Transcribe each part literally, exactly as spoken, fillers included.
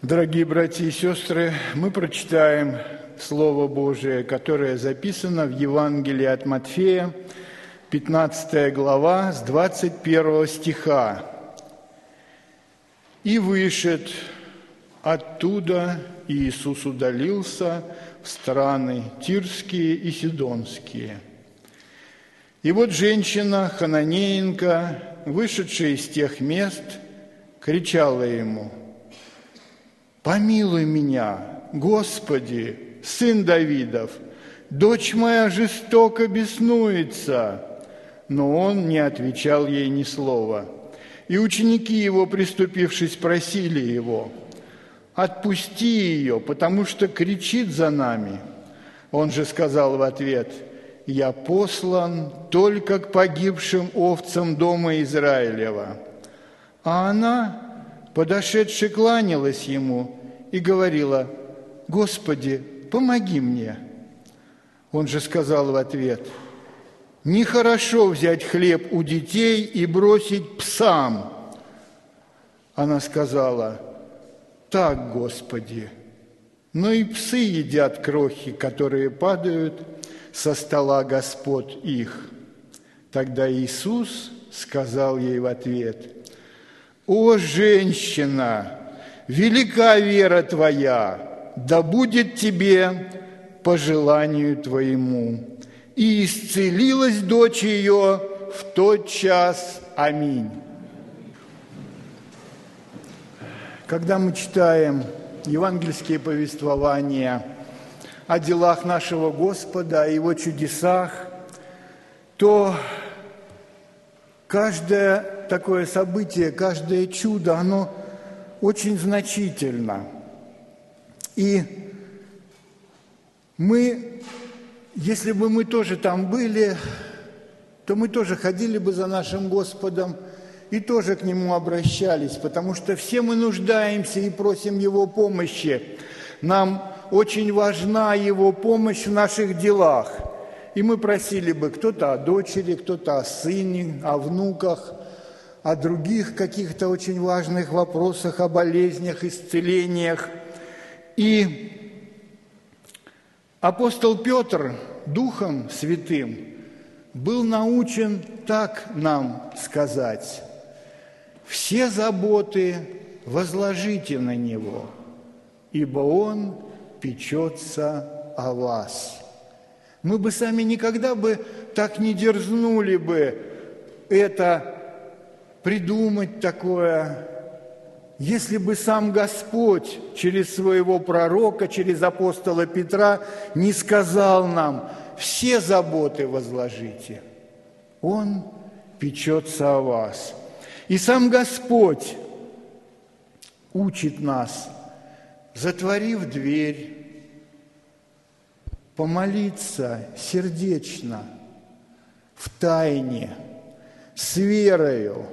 Дорогие братья и сестры, мы прочитаем Слово Божие, которое записано в Евангелии от Матфея, пятнадцатая глава, с двадцать первого стиха. «И вышед оттуда Иисус удалился в страны Тирские и Сидонские. И вот женщина, хананеянка, вышедшая из тех мест, кричала ему: «Помилуй меня, Господи, сын Давидов, дочь моя жестоко беснуется». Но он не отвечал ей ни слова. И ученики его, приступившись, просили его: «Отпусти ее, потому что кричит за нами». Он же сказал в ответ: «Я послан только к погибшим овцам дома Израилева». А она, подошедши, кланялась ему и говорила: «Господи, помоги мне». Он же сказал в ответ: «Нехорошо взять хлеб у детей и бросить псам». Она сказала: «Так, Господи, но и псы едят крохи, которые падают со стола господ их». Тогда Иисус сказал ей в ответ: «О, женщина, велика вера твоя, да будет тебе по желанию твоему». И исцелилась дочь ее в тот час. Аминь. Когда мы читаем евангельские повествования о делах нашего Господа, о Его чудесах, то каждое такое событие, каждое чудо, оно очень значительно. И мы, если бы мы тоже там были, то мы тоже ходили бы за нашим Господом и тоже к Нему обращались, потому что все мы нуждаемся и просим Его помощи. Нам очень важна Его помощь в наших делах. И мы просили бы кто-то о дочери, кто-то о сыне, о внуках, о других каких-то очень важных вопросах, о болезнях, исцелениях. И апостол Петр Духом Святым был научен так нам сказать: «Все заботы возложите на Него, ибо Он печется о вас». Мы бы сами никогда бы так не дерзнули бы это придумать такое, если бы сам Господь через своего пророка, через апостола Петра не сказал нам: «Все заботы возложите, Он печется о вас». И сам Господь учит нас, затворив дверь, помолиться сердечно, в тайне, с верою.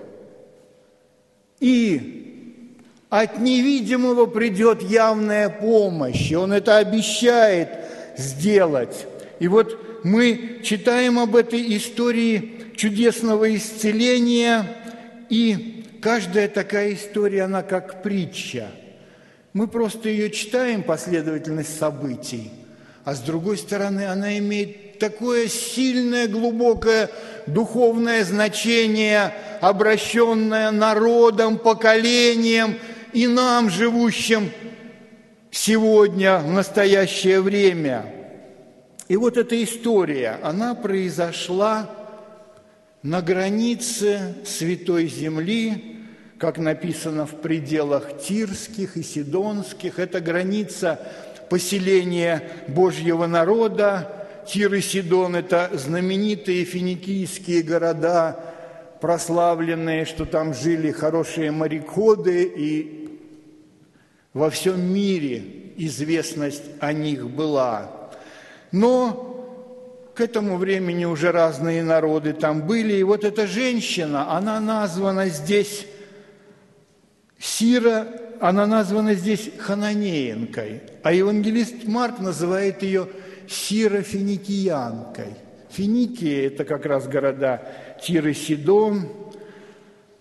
И от невидимого придет явная помощь, и Он это обещает сделать. И вот мы читаем об этой истории чудесного исцеления, и каждая такая история, она как притча. Мы просто ее читаем, последовательность событий, а с другой стороны, она имеет такое сильное, глубокое духовное значение, обращенное народом, поколением и нам, живущим сегодня, в настоящее время. И вот эта история, она произошла на границе Святой Земли, как написано, в пределах Тирских и Сидонских. Это граница поселения Божьего народа. Тир и Сидон – это знаменитые финикийские города, прославленные, что там жили хорошие мореходы, и во всем мире известность о них была. Но к этому времени уже разные народы там были, и вот эта женщина, она названа здесь Сира, она названа здесь хананеянкой, а евангелист Марк называет ее сирофиникиянкой. Финикия – это как раз города Тир и Сидон.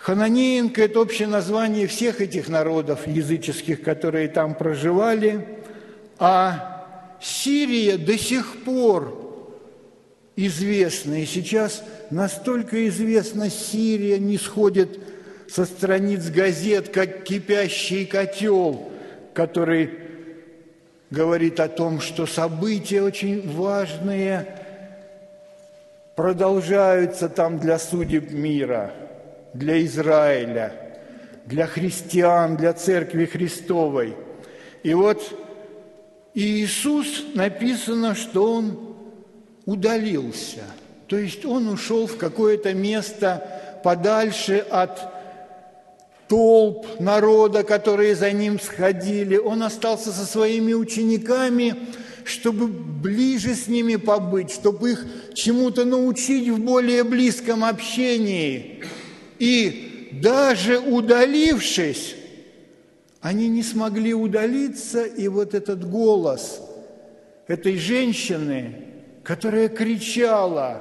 Хананеенко – это общее название всех этих народов языческих, которые там проживали, а Сирия до сих пор известна, и сейчас настолько известна Сирия, не сходит со страниц газет, как кипящий котел, который говорит о том, что события очень важные продолжаются там для судеб мира, для Израиля, для христиан, для Церкви Христовой. И вот Иисус, написано, что Он удалился, то есть Он ушел в какое-то место подальше от толп народа, которые за Ним сходили. Он остался со своими учениками, чтобы ближе с ними побыть, чтобы их чему-то научить в более близком общении. И даже удалившись, они не смогли удалиться, и вот этот голос этой женщины, которая кричала: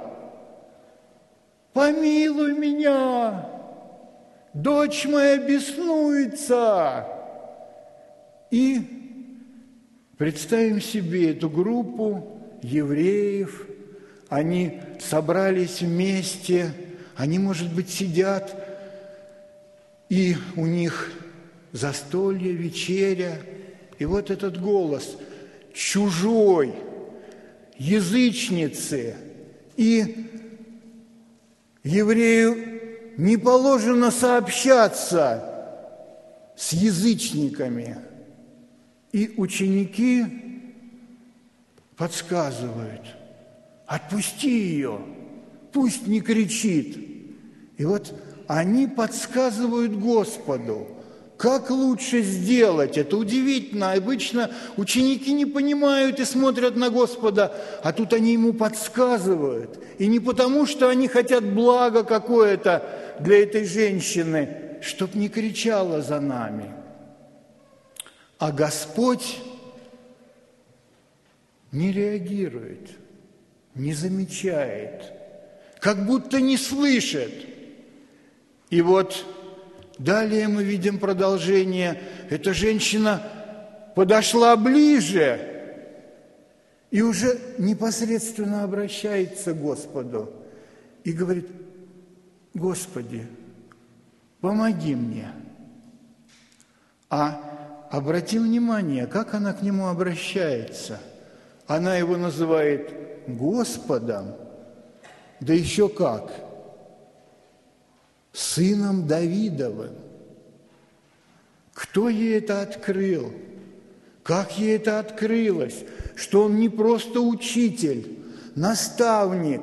«Помилуй меня! Дочь моя беснуется!» И представим себе эту группу евреев, они собрались вместе, они, может быть, сидят, и у них застолье, вечеря, и вот этот голос чужой, язычницы, и еврею не положено сообщаться с язычниками. И ученики подсказывают: отпусти ее, пусть не кричит. И вот они подсказывают Господу, как лучше сделать. Это удивительно. Обычно ученики не понимают и смотрят на Господа, а тут они Ему подсказывают. И не потому, что они хотят блага какое-то для этой женщины, чтоб не кричала за нами. А Господь не реагирует, не замечает, как будто не слышит. И вот далее мы видим продолжение. Эта женщина подошла ближе и уже непосредственно обращается к Господу и говорит: «Господи, помоги мне». А обрати внимание, как она к Нему обращается. Она Его называет Господом, да еще как, Сыном Давидовым. Кто ей это открыл? Как ей это открылось? Что Он не просто учитель, наставник,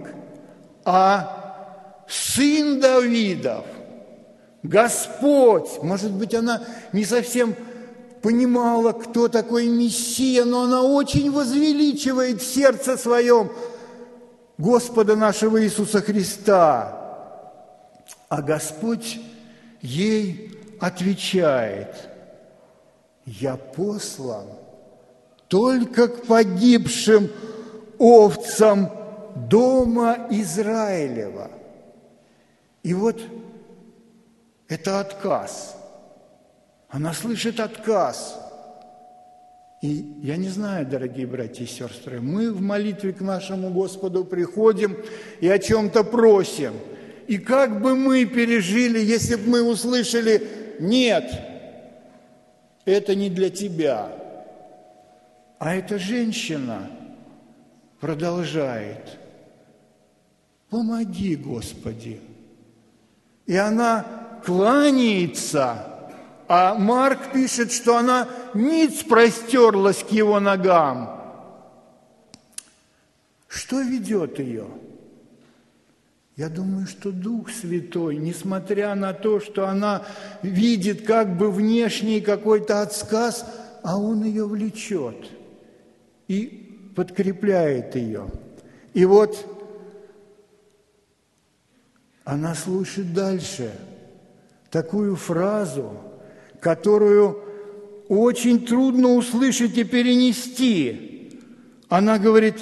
а Сын Давидов, Господь. Может быть, она не совсем понимала, кто такой Мессия, но она очень возвеличивает в сердце своем Господа нашего Иисуса Христа. А Господь ей отвечает: «Я послан только к погибшим овцам дома Израилева». И вот это отказ. Она слышит отказ. И я не знаю, дорогие братья и сестры, мы в молитве к нашему Господу приходим и о чем-то просим. И как бы мы пережили, если бы мы услышали: «Нет, это не для тебя». А эта женщина продолжает: «Помоги, Господи». И она кланяется, а Марк пишет, что она ниц простерлась к Его ногам. Что ведет ее? Я думаю, что Дух Святой, несмотря на то, что она видит как бы внешний какой-то отсказ, а Он ее влечет и подкрепляет ее. И вот она слушает дальше такую фразу, которую очень трудно услышать и перенести. Она говорит...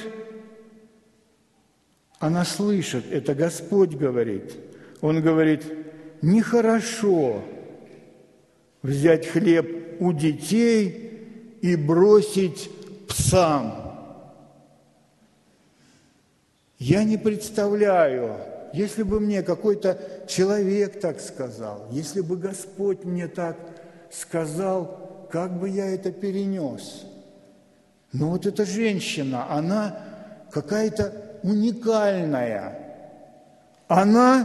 Она слышит, это Господь говорит. Он говорит: нехорошо взять хлеб у детей и бросить псам. Я не представляю, если бы мне какой-то человек так сказал, если бы Господь мне так сказал, как бы я это перенес. Но вот эта женщина, она какая-то уникальная. Она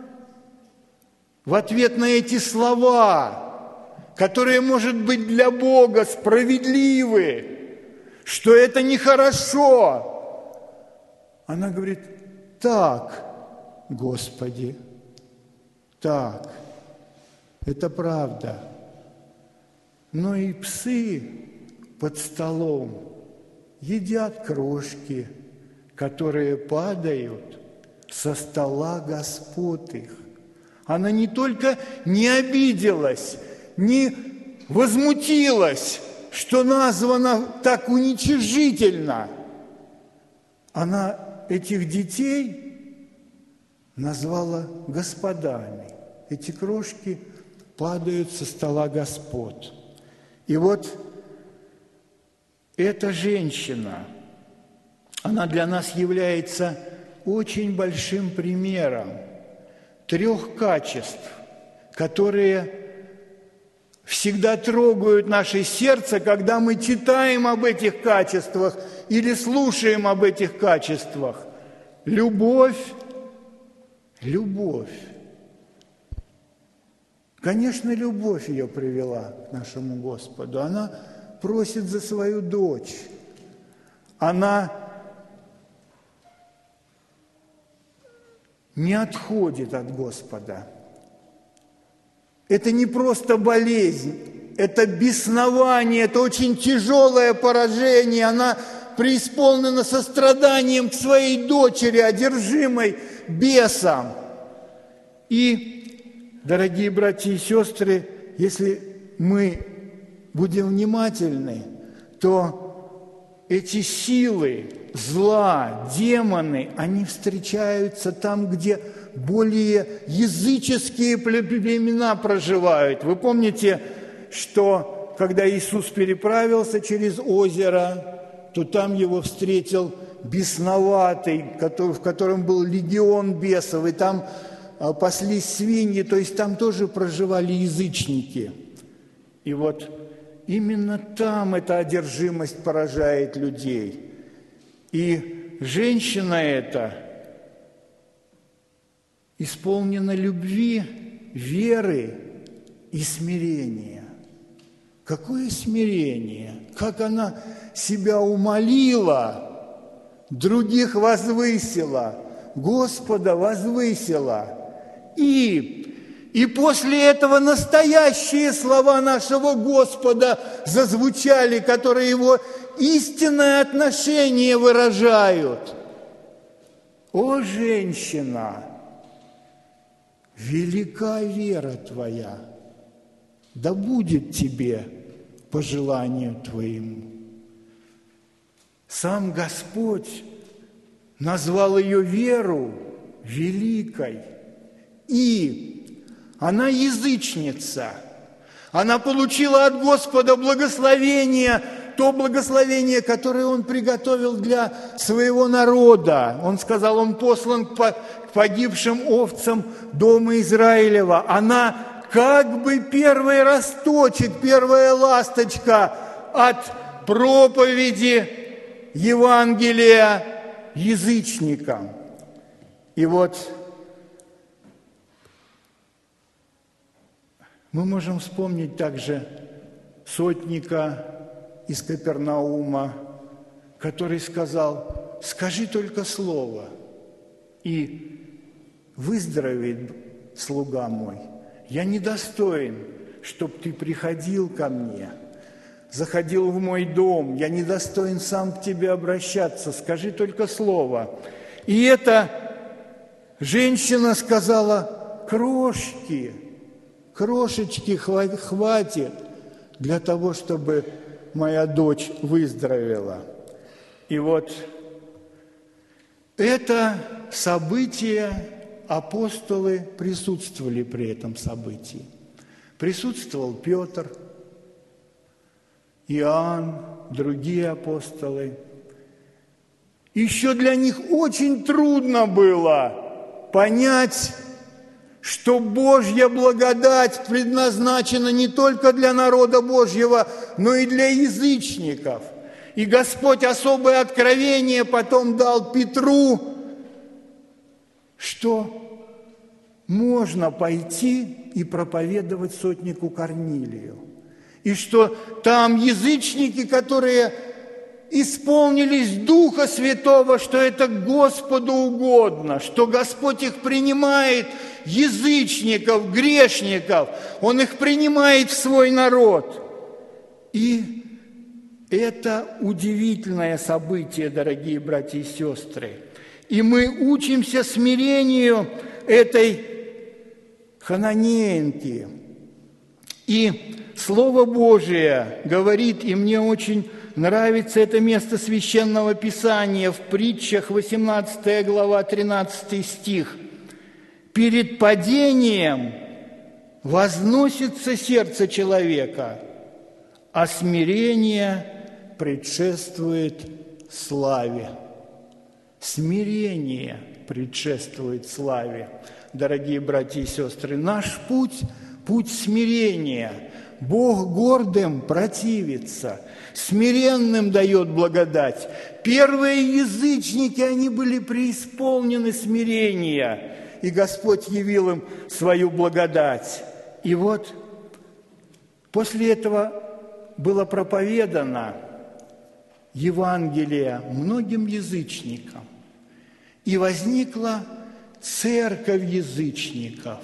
в ответ на эти слова, которые, может быть, для Бога справедливы, что это нехорошо, она говорит: так, Господи, так, это правда. Но и псы под столом едят крошки, которые падают со стола господ их. Она не только не обиделась, не возмутилась, что названа так уничижительно. Она этих детей назвала господами. Эти крошки падают со стола господ. И вот эта женщина, она для нас является очень большим примером трех качеств, которые всегда трогают наше сердце, когда мы читаем об этих качествах или слушаем об этих качествах. Любовь, любовь. Конечно, любовь ее привела к нашему Господу. Она просит за свою дочь. Она не отходит от Господа. Это не просто болезнь, это беснование, это очень тяжелое поражение. Она преисполнена состраданием к своей дочери, одержимой бесом. И, дорогие братья и сестры, если мы будем внимательны, то эти силы зла, демоны, они встречаются там, где более языческие племена проживают. Вы помните, что когда Иисус переправился через озеро, то там его встретил бесноватый, в котором был легион бесов, и там паслись свиньи, то есть там тоже проживали язычники. И вот именно там эта одержимость поражает людей. И женщина эта исполнена любви, веры и смирения. Какое смирение! Как она себя умолила, других возвысила, Господа возвысила. И, и после этого настоящие слова нашего Господа зазвучали, которые Его истинное отношение выражают. «О, женщина, велика вера твоя, да будет тебе по желанию твоему». Сам Господь назвал ее веру великой. И она язычница. Она получила от Господа благословение, то благословение, которое Он приготовил для своего народа. Он сказал, Он послан к погибшим овцам дома Израилева. Она как бы первый росточек, первая ласточка от проповеди Евангелия язычникам. И вот мы можем вспомнить также сотника из Капернаума, который сказал: «Скажи только слово, и выздоровеет слуга мой. Я недостоин, чтоб ты приходил ко мне, заходил в мой дом, я недостоин сам к тебе обращаться, скажи только слово». И эта женщина сказала: «Крошки, крошечки хватит для того, чтобы моя дочь выздоровела». И вот это событие апостолы присутствовали при этом событии. Присутствовал Петр, Иоанн, другие апостолы. Еще для них очень трудно было понять, что Божья благодать предназначена не только для народа Божьего, но и для язычников. И Господь особое откровение потом дал Петру, что можно пойти и проповедовать сотнику Корнилию. И что там язычники, которые исполнились Духа Святого, что это Господу угодно, что Господь их принимает, язычников, грешников, Он их принимает в свой народ. И это удивительное событие, дорогие братья и сестры. И мы учимся смирению этой хананеенки. И Слово Божие говорит, и мне очень нравится это место Священного Писания в притчах, восемнадцатая глава, тринадцатый стих. «Перед падением возносится сердце человека, а смирение предшествует славе». Смирение предшествует славе. Дорогие братья и сестры, наш путь – путь смирения. Бог гордым противится, смиренным дает благодать. Первые язычники, они были преисполнены смирения, и Господь явил им свою благодать. И вот после этого было проповедано Евангелие многим язычникам, и возникла церковь язычников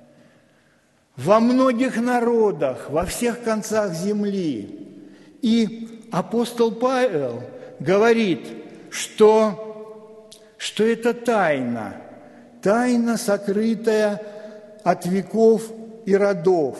во многих народах, во всех концах земли. И апостол Павел говорит, что, что это тайна, тайна, сокрытая от веков и родов.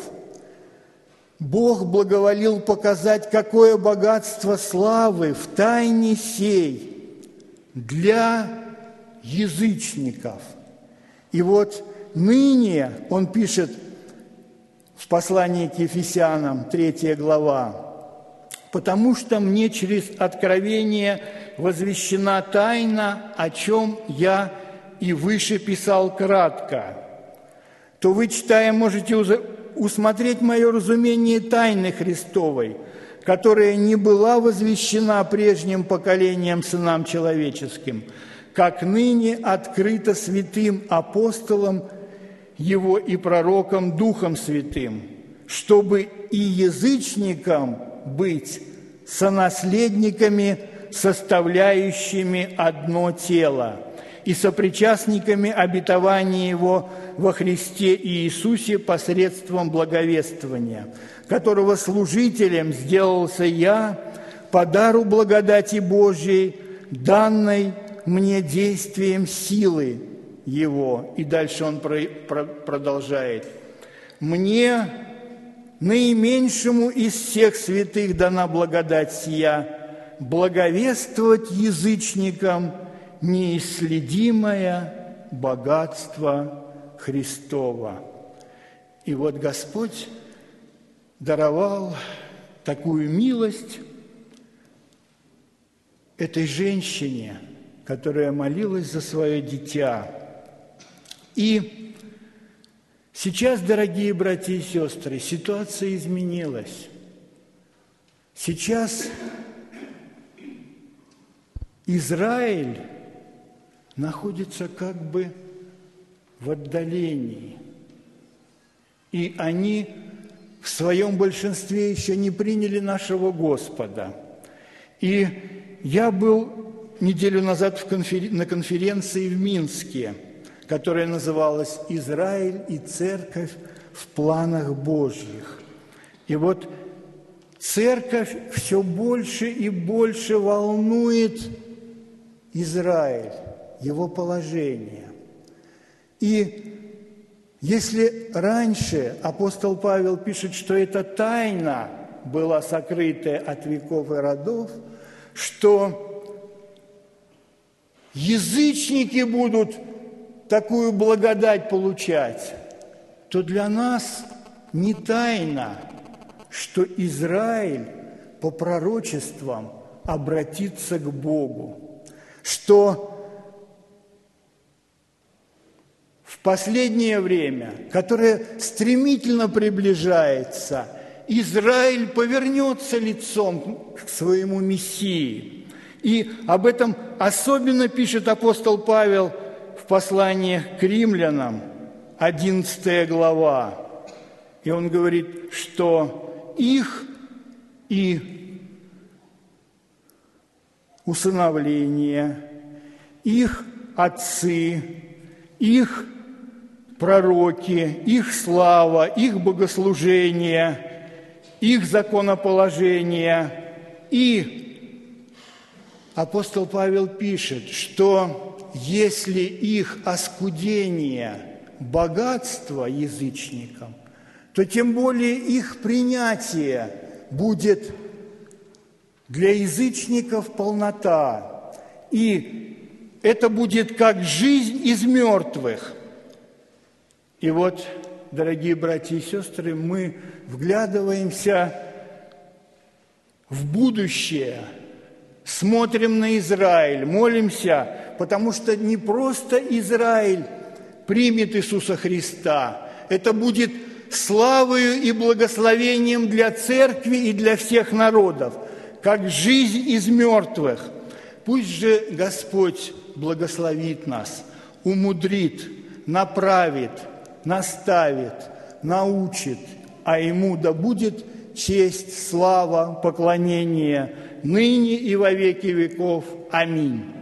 Бог благоволил показать, какое богатство славы в тайне сей для язычников. И вот ныне, он пишет в послании к Ефесянам, третья глава, «Потому что мне через откровение возвещена тайна, о чем я и выше писал кратко, то вы, читая, можете усмотреть мое разумение тайны Христовой, которая не была возвещена прежним поколением сынам человеческим, как ныне открыто святым апостолам Его и пророкам Духом Святым, чтобы и язычникам быть сонаследниками, составляющими одно тело, и сопричастниками обетования Его во Христе Иисусе посредством благовествования, которого служителем сделался я по дару благодати Божией, данной мне действием силы Его». И дальше он продолжает. «Мне, наименьшему из всех святых, дана благодать сия, благовествовать язычникам неисследимое богатство Христова». И вот Господь даровал такую милость этой женщине, которая молилась за свое дитя. И сейчас, дорогие братья и сестры, ситуация изменилась. Сейчас Израиль находится как бы в отдалении. И они в своем большинстве еще не приняли нашего Господа. И я был неделю назад в конфер... на конференции в Минске, которая называлась «Израиль и церковь в планах Божьих». И вот церковь все больше и больше волнует Израиль, его положение. И если раньше апостол Павел пишет, что эта тайна была сокрытая от веков и родов, что язычники будут такую благодать получать, то для нас не тайна, что Израиль по пророчествам обратится к Богу, что в последнее время, которое стремительно приближается, Израиль повернется лицом к своему Мессии. И об этом особенно пишет апостол Павел в послании к римлянам, одиннадцатая глава. И он говорит, что их и усыновление, их отцы, их пророки, их слава, их богослужение, их законоположение. И апостол Павел пишет, что если их оскудение – богатство язычникам, то тем более их принятие будет для язычников полнота. И это будет как жизнь из мертвых. И вот, дорогие братья и сестры, мы вглядываемся в будущее, смотрим на Израиль, молимся, потому что не просто Израиль примет Иисуса Христа, это будет славою и благословением для церкви и для всех народов, как жизнь из мертвых. Пусть же Господь благословит нас, умудрит, направит, наставит, научит, а Ему да будет честь, слава, поклонение ныне и во веки веков. Аминь.